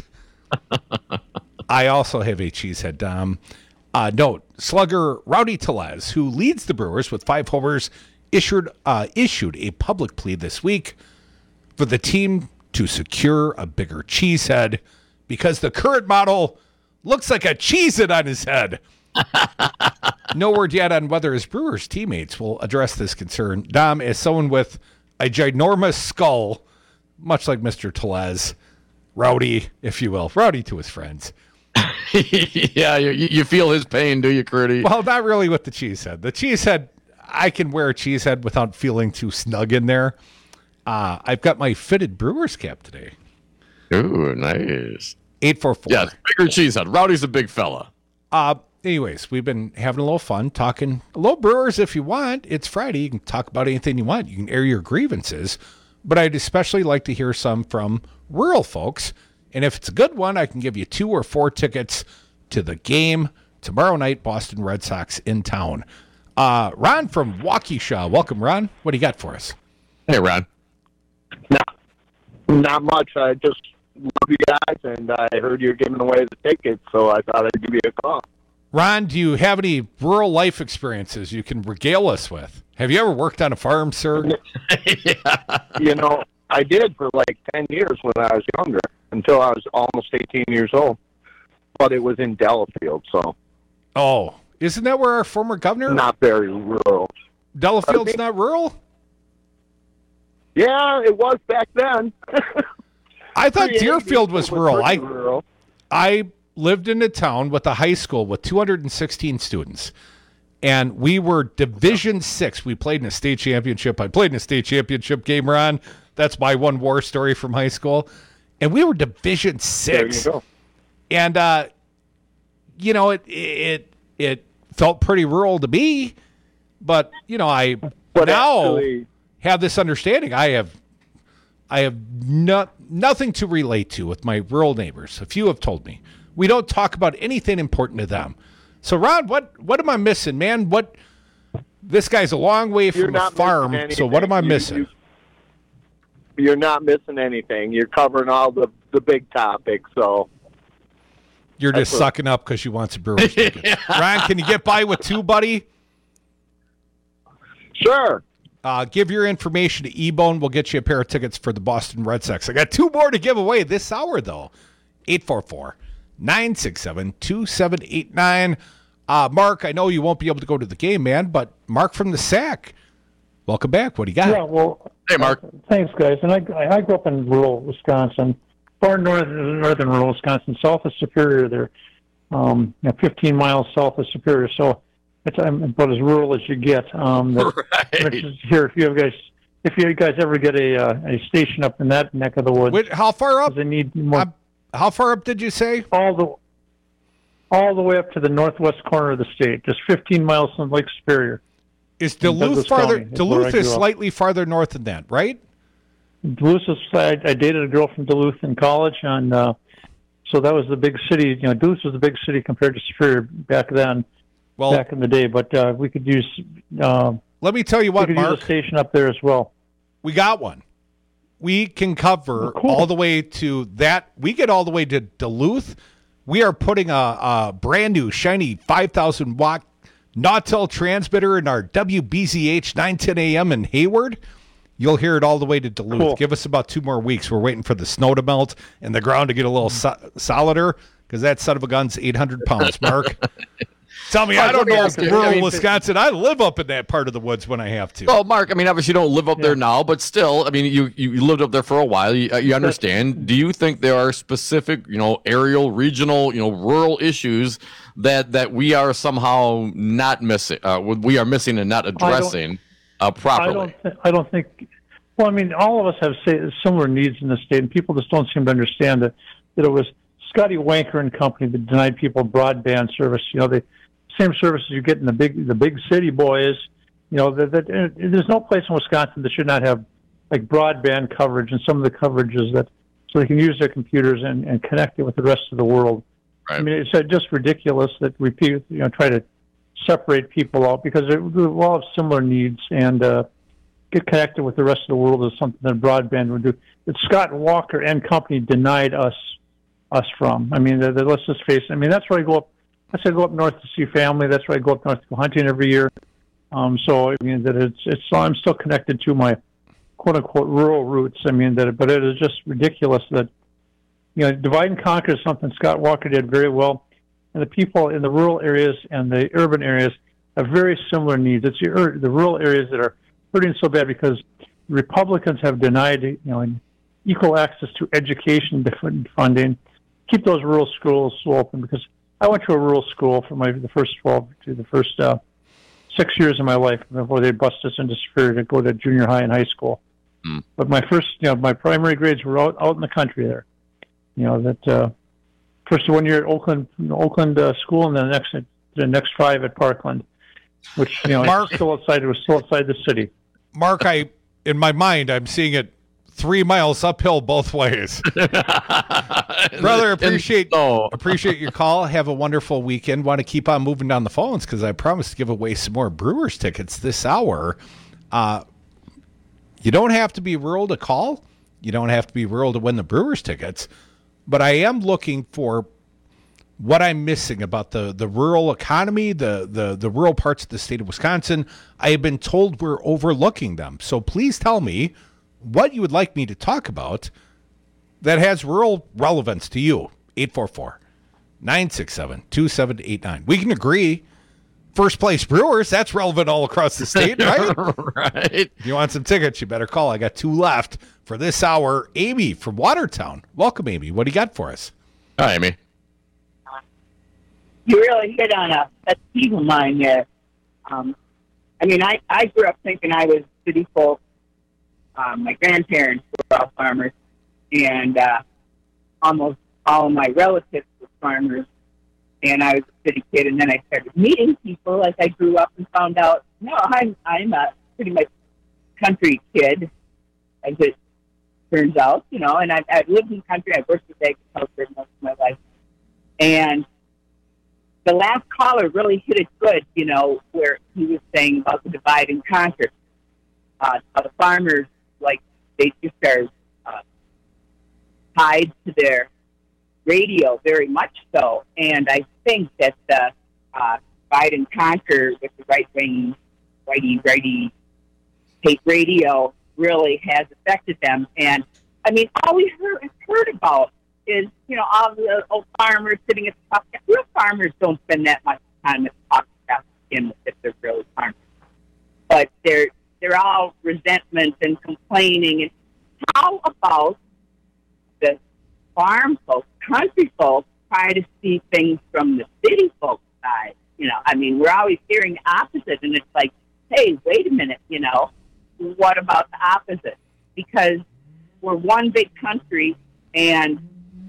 I also have a cheesehead, Dom. Note, slugger Rowdy Tellez, who leads the Brewers with 5 homers, issued a public plea this week for the team to secure a bigger cheesehead because the current model looks like a Cheez-It on his head. No word yet on whether his Brewers teammates will address this concern. Dom, as someone with a ginormous skull, much like Mr. Tellez, Rowdy, if you will, Rowdy to his friends. Yeah, you feel his pain, do you, Critty? Well, not really with the cheesehead. The cheesehead, I can wear a cheesehead without feeling too snug in there. I've got my fitted Brewers cap today. Ooh, nice. 844. Yeah, bigger cheesehead. Rowdy's a big fella. Anyways, we've been having a little fun talking a little Brewers if you want. It's Friday. You can talk about anything you want. You can air your grievances. But I'd especially like to hear some from rural folks. And if it's a good one, I can give you 2 or 4 tickets to the game tomorrow night, Boston Red Sox in town. Ron from Waukesha. Welcome, Ron. What do you got for us? Hey, Ron. Not much. I just love you guys, and I heard you're giving away the tickets, so I thought I'd give you a call. Ron, do you have any rural life experiences you can regale us with? Have you ever worked on a farm, sir? You know, I did for like 10 years when I was younger, until I was almost 18 years old. But it was in Delafield, so. Oh, isn't that where our former governor? Not very rural. Delafield's not rural? Yeah, it was back then. I thought Deerfield was rural. Rural. I lived in a town with a high school with 216 students, and we were Division 6. We played in a state championship. I played in a state championship game, Ron. That's my one war story from high school. And we were Division 6. There you go. And, you know, it felt pretty rural to me, but, you know, I now have this understanding. I have nothing to relate to with my rural neighbors. A few have told me. We don't talk about anything important to them. So, Ron, what am I missing, man? This guy's a long way from a farm, so what am I missing? You're not missing anything. You're covering all the big topics, so. You're just sucking up because you want some Brewers tickets. Ron, can you get by with 2, buddy? Sure. Give your information to E-Bone. We'll get you a pair of tickets for the Boston Red Sox. I got 2 more to give away this hour, though. 844-967-2789. Mark, I know you won't be able to go to the game, man, but Mark from the SAC, welcome back. What do you got? Yeah, well, hey, Mark. Thanks, guys. And I grew up in rural Wisconsin, far northern rural Wisconsin, south of Superior there, 15 miles south of Superior. So it's about as rural as you get. Right. Here, if you guys ever get a station up in that neck of the woods. Wait, how far up? They need more. How far up did you say? All the way up to the northwest corner of the state, just 15 miles from Lake Superior. Is Duluth farther? Duluth is slightly farther north than that, right? Duluth is. I dated a girl from Duluth in college, and so that was the big city. You know, Duluth was the big city compared to Superior back then. Well, back in the day, but we could use. Let me tell you what, Mark. Use a station up there as well. We got one. We can cover all the way to that. We get all the way to Duluth. We are putting a brand new, shiny 5,000 watt Nautel transmitter in our WBZH 910 AM in Hayward. You'll hear it all the way to Duluth. Cool. Give us about 2 more weeks. We're waiting for the snow to melt and the ground to get a little solider because that son of a gun's 800 pounds, Mark. Tell me, I don't know rural Wisconsin. I live up in that part of the woods when I have to. Well, Mark, I mean, obviously you don't live up there now, but still, I mean, you lived up there for a while. You understand. Do you think there are specific, aerial, regional, rural issues that we are somehow not missing? We are missing and not addressing properly. I don't think. Well, I mean, all of us have similar needs in the state, and people just don't seem to understand that it was Scotty Wanker and company that denied people broadband service. The same services you get in the big city boys. There's no place in Wisconsin that should not have like broadband coverage and some of the coverages so they can use their computers and connect it with the rest of the world. Right. I mean, it's just ridiculous that we try to separate people out because we all have similar needs and get connected with the rest of the world is something that broadband would do. That Scott Walker and company denied us from. I mean, let's just face it. I mean, that's where I go up. I go up north to see family. That's where I go up north to go hunting every year. So I mean that I'm still connected to my quote unquote rural roots. I mean but it is just ridiculous that divide and conquer is something Scott Walker did very well, and the people in the rural areas and the urban areas have very similar needs. It's the rural areas that are hurting so bad because Republicans have denied equal access to education funding. Keep those rural schools open because I went to a rural school for the first 6 years of my life before they bused us into Superior to go to junior high and high school. Mm. But my primary grades were out in the country there. First 1 year at Oakland school, and then the next 5 at Parkland, which Mark, it was still outside the city. Mark, in my mind, I'm seeing it 3 miles uphill both ways. Brother, appreciate your call. Have a wonderful weekend. Want to keep on moving down the phones because I promised to give away some more Brewers tickets this hour. You don't have to be rural to call. You don't have to be rural to win the Brewers tickets. But I am looking for what I'm missing about the rural economy, the rural parts of the state of Wisconsin. I have been told we're overlooking them. So please tell me what you would like me to talk about that has rural relevance to you. 844-967-2789. We can agree. First place Brewers, that's relevant all across the state, right? Right. If you want some tickets, you better call. I got 2 left for this hour. Amy from Watertown. Welcome, Amy. What do you got for us? Hi, Amy. You really hit on a theme of mine there. I grew up thinking I was city folk. My grandparents were all farmers, and almost all of my relatives were farmers. And I was a city kid, and then I started meeting people as I grew up and found out, I'm a pretty much country kid, as it turns out, and I've lived in country. I've worked with agriculture most of my life. And the last caller really hit it good, where he was saying about the divide and conquer. The farmers, they just are tied to their radio very much so, and I think that the divide and conquer with the right-wing, righty hate radio really has affected them. And I mean, all we heard about is all the old farmers sitting at the top. Real farmers don't spend that much time at the top if they're really farmers, but they're all resentment and complaining. And how about the farm folks, country folks, try to see things from the city folks' side? We're always hearing the opposite, and it's like, hey, wait a minute, what about the opposite? Because we're one big country, and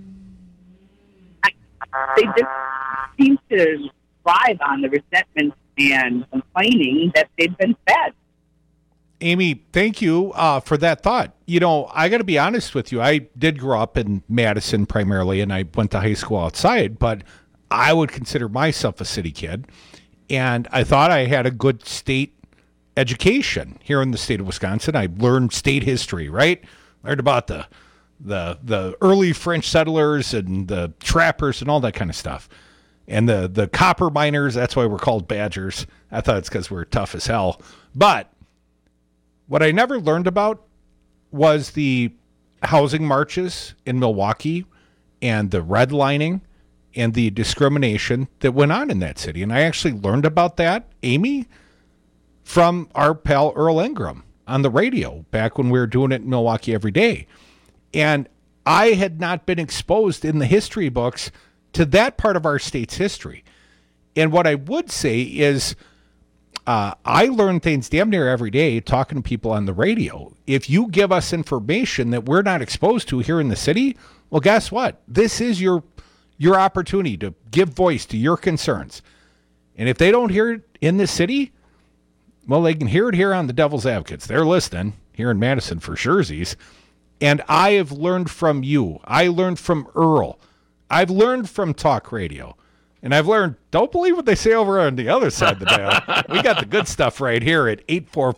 they just seem to thrive on the resentment and complaining that they've been fed. Amy, thank you for that thought. I got to be honest with you. I did grow up in Madison primarily, and I went to high school outside, but I would consider myself a city kid. And I thought I had a good state education here in the state of Wisconsin. I learned state history, right? Learned about the early French settlers and the trappers and all that kind of stuff. And the copper miners, that's why we're called Badgers. I thought it's because we're tough as hell. But what I never learned about was the housing marches in Milwaukee and the redlining and the discrimination that went on in that city. And I actually learned about that, Amy, from our pal Earl Ingram on the radio back when we were doing it in Milwaukee every day. And I had not been exposed in the history books to that part of our state's history. And what I would say is I learn things damn near every day talking to people on the radio. If you give us information that we're not exposed to here in the city, well, guess what? This is your opportunity to give voice to your concerns. And if they don't hear it in the city, well, they can hear it here on the Devil's Advocates. They're listening here in Madison for surezies. And I have learned from you. I learned from Earl. I've learned from talk radio. And I've learned, don't believe what they say over on the other side of the dial. We got the good stuff right here at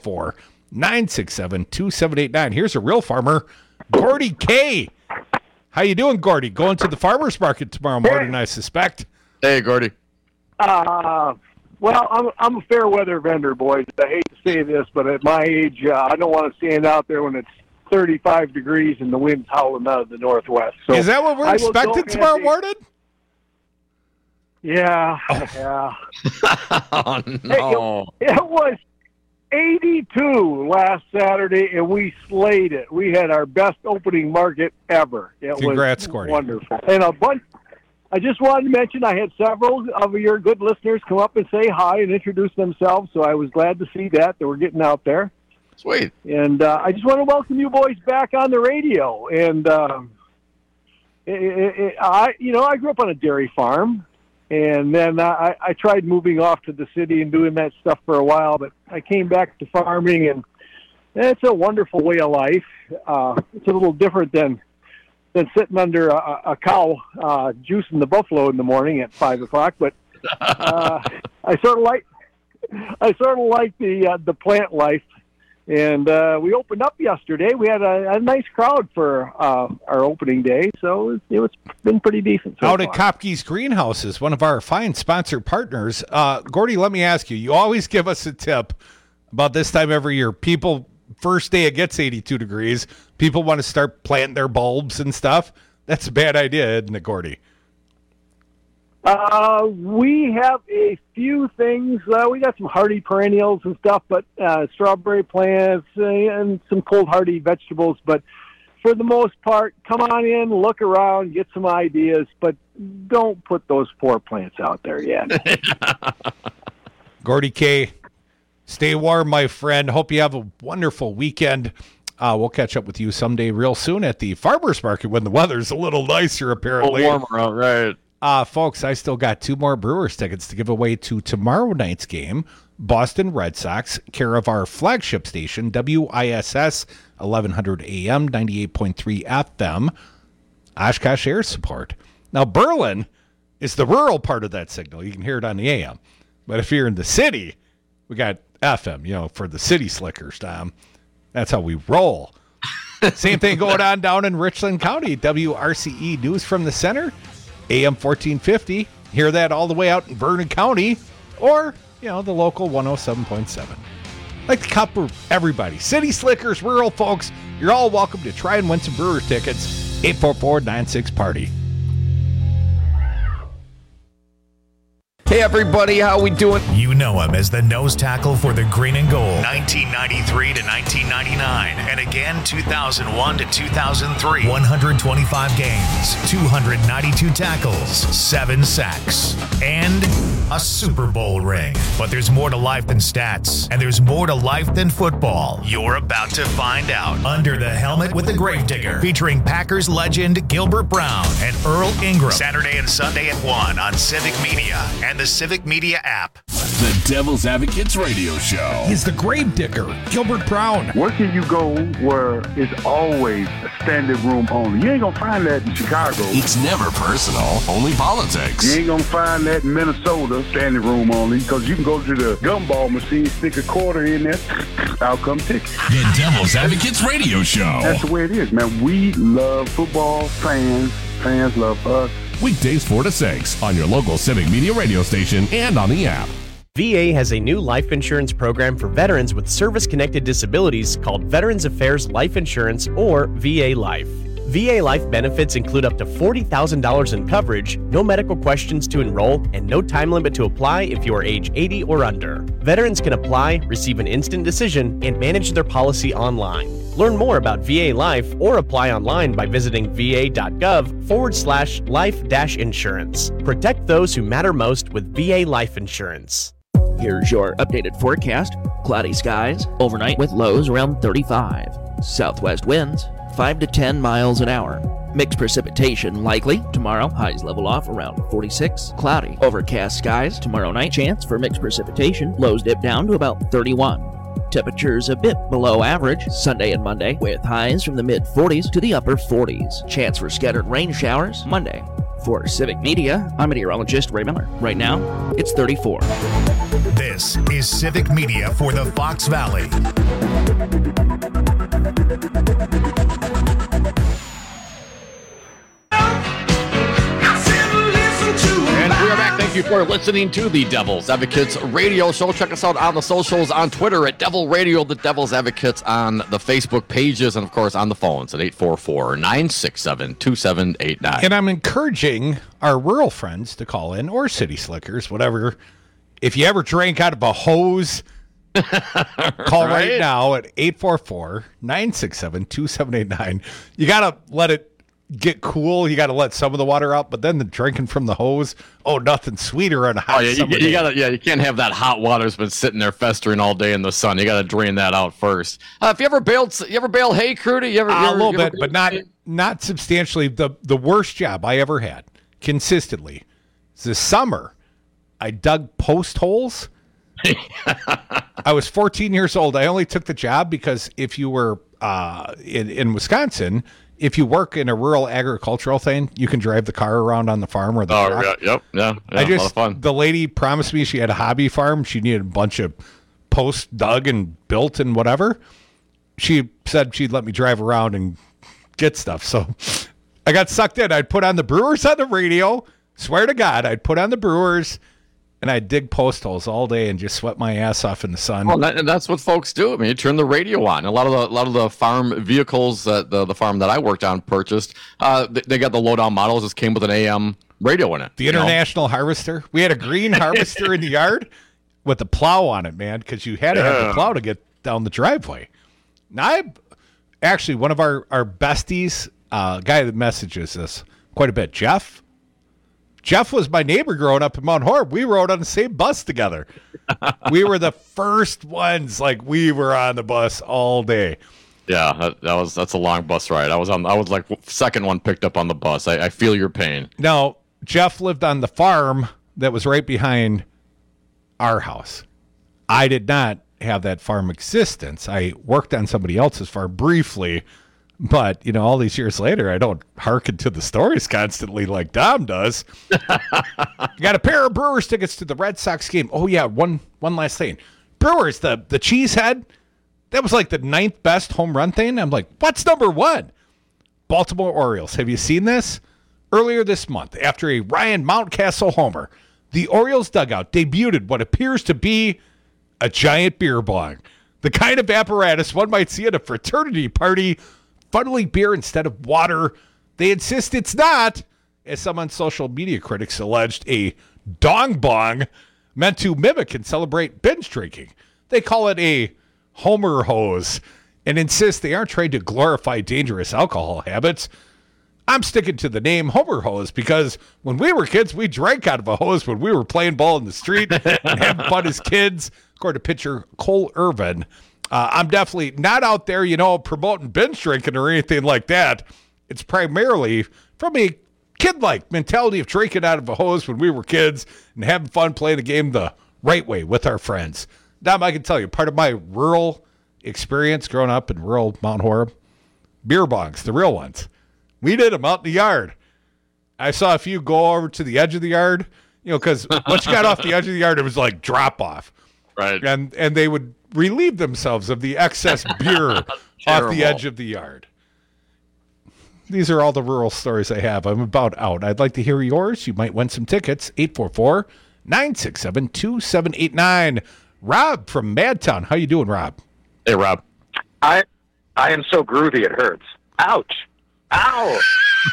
844-967-2789. Here's a real farmer, Gordy K. How you doing, Gordy? Going to the farmer's market tomorrow morning, I suspect. Hey, Gordy. Well, I'm a fair weather vendor, boys. I hate to say this, but at my age, I don't want to stand out there when it's 35 degrees and the wind's howling out of the northwest. So is that what we're expecting tomorrow morning? Yeah. Oh. Yeah. Oh, no. Hey, it was 82 last Saturday, and we slayed it. We had our best opening market ever. Congrats, was Gordy. Wonderful. And a bunch. I just wanted to mention I had several of your good listeners come up and say hi and introduce themselves, so I was glad to see that we're getting out there. Sweet. And I just want to welcome you boys back on the radio. And I grew up on a dairy farm, and then I tried moving off to the city and doing that stuff for a while, but I came back to farming, and it's a wonderful way of life. It's a little different than sitting under a cow juicing the buffalo in the morning at 5 o'clock. But I sort of like the plant life. And we opened up yesterday. We had a nice crowd for our opening day, so it's been pretty decent. Out at Kopke's Greenhouses, one of our fine sponsor partners. Gordy, let me ask you, you always give us a tip about this time every year. People, first day it gets 82 degrees, people want to start planting their bulbs and stuff. That's a bad idea, isn't it, Gordy? We have a few things. We got some hardy perennials and stuff, but strawberry plants and some cold hardy vegetables. But for the most part, come on in, look around, get some ideas, but don't put those poor plants out there yet. Gordy K., stay warm, my friend. Hope you have a wonderful weekend. We'll catch up with you someday real soon at the farmer's market when the weather's a little nicer, apparently. Warmer out, right. Folks, I still got 2 more Brewers tickets to give away to tomorrow night's game. Boston Red Sox, care of our flagship station, WISS 1100 AM, 98.3 FM, Oshkosh Air Support. Now, Berlin is the rural part of that signal. You can hear it on the AM. But if you're in the city, we got FM, for the city slickers, Tom. That's how we roll. Same thing going on down in Richland County. WRCE News from the Center, AM 1450. Hear that all the way out in Vernon County, or, the local 107.7. Like to cover everybody. City slickers, rural folks, you're all welcome to try and win some Brewer tickets. 844-96-PARTY. Hey everybody, how we doing? You know him as the nose tackle for the Green and Gold, 1993 to 1999, and again 2001 to 2003. 125 games, 292 tackles, 7 sacks, and a Super Bowl ring. But there's more to life than stats, and there's more to life than football. You're about to find out. Under the Helmet with the Gravedigger, featuring Packers legend Gilbert Brown and Earl Ingram. Saturday and Sunday at 1 on Civic Media and the Civic Media app. The Devil's Advocates Radio Show. He's the Gravedigger, Gilbert Brown. Where can you go where it's always standing room only? You ain't gonna find that in Chicago. It's never personal, only politics. You ain't gonna find that in Minnesota, standing room only, because you can go to the gumball machine, stick a quarter in there, out come ticket. The Devil's Advocates Radio Show. That's the way it is, man. We love football, fans love us. Weekdays 4 to 6 on your local Civic Media radio station and on the app. VA has a new life insurance program for veterans with service-connected disabilities called Veterans Affairs Life Insurance, or VA Life. VA Life benefits include up to $40,000 in coverage, no medical questions to enroll, and no time limit to apply if you are age 80 or under. Veterans can apply, receive an instant decision, and manage their policy online. Learn more about VA Life or apply online by visiting va.gov/life-insurance. Protect those who matter most with VA Life Insurance. Here's your updated forecast. Cloudy skies, overnight with lows around 35. Southwest winds, 5 to 10 miles an hour. Mixed precipitation likely. Tomorrow, highs level off around 46. Cloudy, overcast skies. Tomorrow night, chance for mixed precipitation. Lows dip down to about 31. Temperatures a bit below average Sunday and Monday, with highs from the mid-40s to the upper 40s. Chance for scattered rain showers Monday. For Civic Media, I'm meteorologist Ray Miller. Right now, it's 34. This is Civic Media for the Fox Valley. And we are back. Thank you for listening to the Devil's Advocates radio show. Check us out on the socials, on Twitter at Devil Radio, the Devil's Advocates on the Facebook pages, and of course on the phones at 844-967-2789. And I'm encouraging our rural friends to call in, or city slickers, whatever. If you ever drank out of a hose, call right now at 844-967-2789. You got to let it get cool. You got to let some of the water out, but then the drinking from the hose, nothing sweeter on a hot summer day. You can't have that hot water that's been sitting there festering all day in the sun. You got to drain that out first. If you ever bale hay, Crudy? A little bit, but not substantially. The worst job I ever had, consistently, is this summer. I dug post holes. I was 14 years old. I only took the job because if you were in Wisconsin, if you work in a rural agricultural thing, you can drive the car around on the farm or the truck. Yeah, a lot of fun. The lady promised me she had a hobby farm. She needed a bunch of posts dug and built and whatever. She said she'd let me drive around and get stuff. So I got sucked in. I'd put on the Brewers on the radio. Swear to God, I'd put on the Brewers. And I dig post holes all day and just sweat my ass off in the sun. Well, that's what folks do. I mean, you turn the radio on. A lot of the farm vehicles that the farm that I worked on purchased, they got the low-down models. Just came with an AM radio in it. The International Harvester. We had a green harvester in the yard with a plow on it, man, because you had to have the plow to get down the driveway. Now, actually, one of our besties, guy that messages us quite a bit, Jeff. Jeff was my neighbor growing up in Mount Horeb. We rode on the same bus together. We were the first ones. We were on the bus all day. Yeah, that's a long bus ride. I was like second one picked up on the bus. I feel your pain. Now, Jeff lived on the farm that was right behind our house. I did not have that farm existence. I worked on somebody else's farm briefly. But, all these years later, I don't hearken to the stories constantly like Dom does. You got a pair of Brewers tickets to the Red Sox game. Oh, yeah, one last thing. Brewers, the cheesehead, that was like the 9th best home run thing. I'm like, what's number 1? Baltimore Orioles. Have you seen this? Earlier this month, after a Ryan Mountcastle homer, the Orioles dugout debuted what appears to be a giant beer bong. The kind of apparatus one might see at a fraternity party, funneling beer instead of water. They insist it's not, as some on social media critics alleged, a dong bong meant to mimic and celebrate binge drinking. They call it a Homer hose and insist they aren't trying to glorify dangerous alcohol habits. I'm sticking to the name Homer hose because when we were kids, we drank out of a hose when we were playing ball in the street and having fun as kids, according to pitcher Cole Irvin. I'm definitely not out there, promoting binge drinking or anything like that. It's primarily from a kid-like mentality of drinking out of a hose when we were kids and having fun playing the game the right way with our friends. Dom, I can tell you, part of my rural experience growing up in rural Mount Horeb, beer bongs, the real ones. We did them out in the yard. I saw a few go over to the edge of the yard, because once you got off the edge of the yard, it was like drop off. Right. And they would relieve themselves of the excess beer off the edge of the yard. These are all the rural stories I have. I'm about out. I'd like to hear yours. You might win some tickets. 844-967-2789. Rob from Madtown. How you doing, Rob? Hey, Rob. I am so groovy it hurts. Ouch. Ow!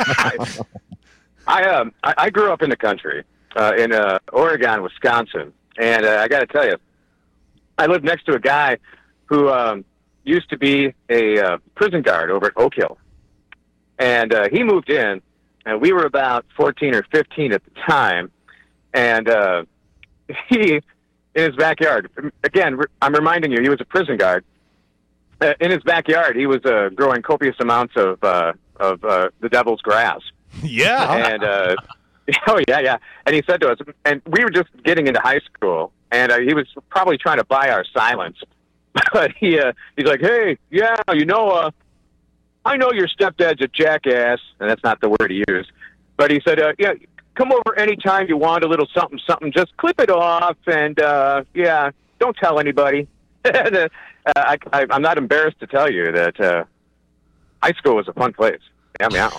I grew up in the country, in Oregon, Wisconsin, and I got to tell you, I lived next to a guy who used to be a prison guard over at Oak Hill, and he moved in, and we were about 14 or 15 at the time, and he, in his backyard, again, I'm reminding you, he was a prison guard. In his backyard, he was growing copious amounts of the devil's grass. Yeah. And oh yeah. And he said to us, and we were just getting into high school, and he was probably trying to buy our silence. But he's like, hey, yeah, I know your stepdad's a jackass, and that's not the word he used. But he said, yeah, come over anytime you want a little something, something. Just clip it off, and yeah, don't tell anybody. And, I'm not embarrassed to tell you that high school was a fun place. Yeah, meow.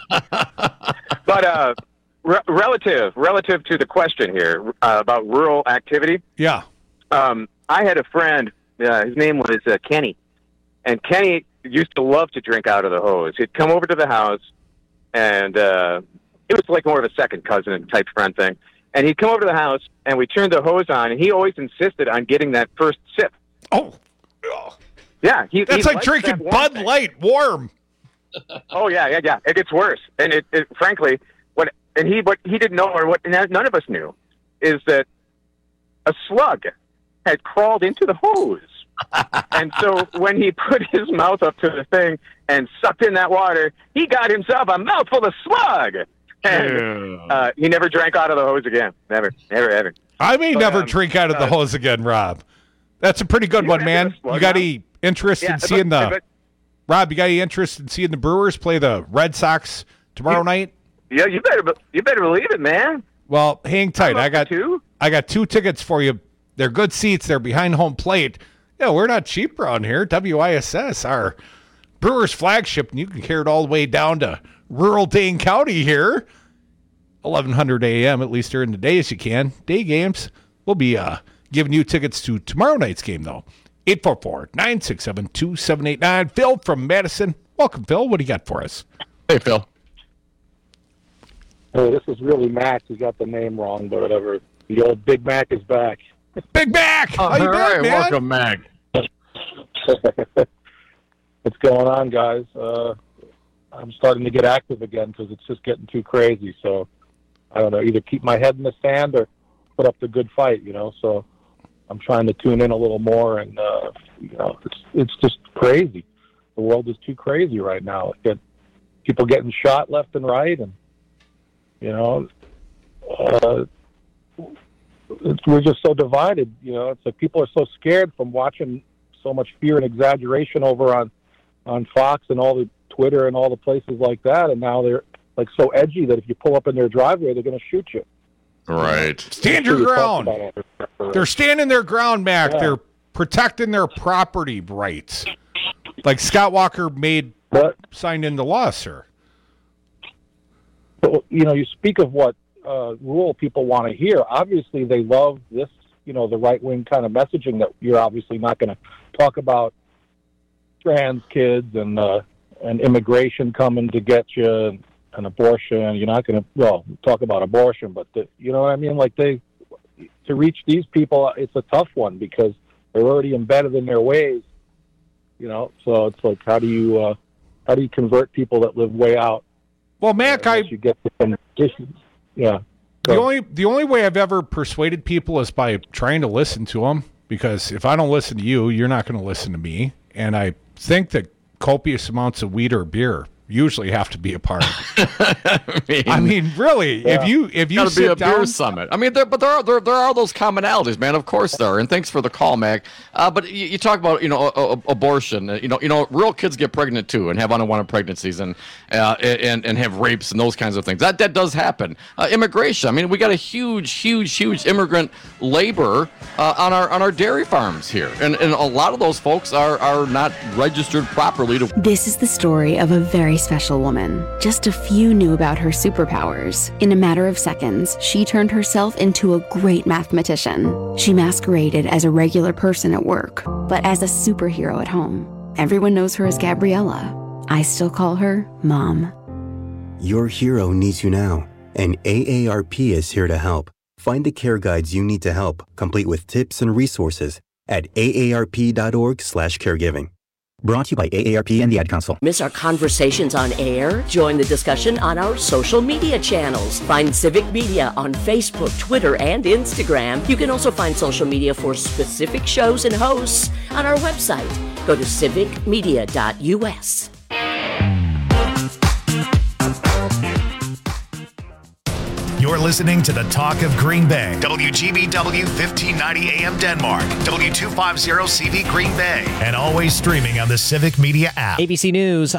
But relative to the question here about rural activity. Yeah. I had a friend. His name was Kenny, and Kenny used to love to drink out of the hose. He'd come over to the house, and it was like more of a second cousin type friend thing. And he'd come over to the house, and we turned the hose on, and he always insisted on getting that first sip. Oh. Yeah. That's like drinking Bud Light warm. Oh, yeah. It gets worse. And it frankly, what he didn't know, or what none of us knew, is that a slug had crawled into the hose. And so when he put his mouth up to the thing and sucked in that water, he got himself a mouthful of slug. And he never drank out of the hose again. Never, ever. I may never drink out of the hose again, Rob. That's a pretty good one, man. You got any interest in seeing Rob, you got any interest in seeing the Brewers play the Red Sox tomorrow night? Yeah, you better believe it, man. Well, hang tight. I got 2 tickets for you. They're good seats. They're behind home plate. Yeah, we're not cheap around here. WISS, our Brewers flagship, and you can carry it all the way down to rural Dane County here. 1100 a.m., at least during the day as you can. Day games. We'll be giving you tickets to tomorrow night's game, though. 844-967-2789. Phil from Madison. Welcome, Phil. What do you got for us? Hey, Phil. Hey, this is really Mac. You got the name wrong, but whatever. The old Big Mac is back. Big Mac! How you been, man? Welcome, Mac. What's going on, guys? I'm starting to get active again because it's just getting too crazy. So, I don't know, either keep my head in the sand or put up the good fight, So, I'm trying to tune in a little more, and it's just crazy. The world is too crazy right now. People getting shot left and right, and we're just so divided. It's like people are so scared from watching so much fear and exaggeration over on Fox and all the Twitter and all the places like that, and now they're like so edgy that if you pull up in their driveway, they're going to shoot you. Right. Stand your ground. They're standing their ground, Mac. Yeah. They're protecting their property rights. Like Scott Walker signed into law, sir. So, you speak of what rural people want to hear. Obviously, they love this, the right-wing kind of messaging that you're obviously not going to talk about trans kids and immigration coming to get you and abortion. You're not going to, talk about abortion, but you know what I mean? Like to reach these people, it's a tough one because they're already embedded in their ways, so it's like, how do you convert people that live way out? Well, Mac, you get some issues. Yeah. The only way I've ever persuaded people is by trying to listen to them, because if I don't listen to you, you're not going to listen to me. And I think that copious amounts of weed or beer usually have to be a part. I mean, really, Yeah. if you Gotta be sit a down, beer summit. I mean, there are those commonalities, man. Of course there are, and thanks for the call, Mac. But you talk about abortion. Real kids get pregnant too, and have unwanted pregnancies, and have rapes and those kinds of things. That does happen. Immigration. I mean, we got a huge immigrant labor on our dairy farms here, and a lot of those folks are not registered properly to. This is the story of a very special woman. Just a few knew about her superpowers. In a matter of seconds, she turned herself into a great mathematician. She masqueraded as a regular person at work, but as a superhero at home. Everyone knows her as Gabriella. I still call her Mom. Your hero needs you now, and AARP is here to help. Find the care guides you need to help, complete with tips and resources at aarp.org/caregiving. Brought to you by AARP and the Ad Council. Miss our conversations on air? Join the discussion on our social media channels. Find Civic Media on Facebook, Twitter, and Instagram. You can also find social media for specific shows and hosts on our website. Go to civicmedia.us. You're listening to the Talk of Green Bay. WGBW 1590 AM Denmark. W250 CV Green Bay. And always streaming on the Civic Media app. ABC News.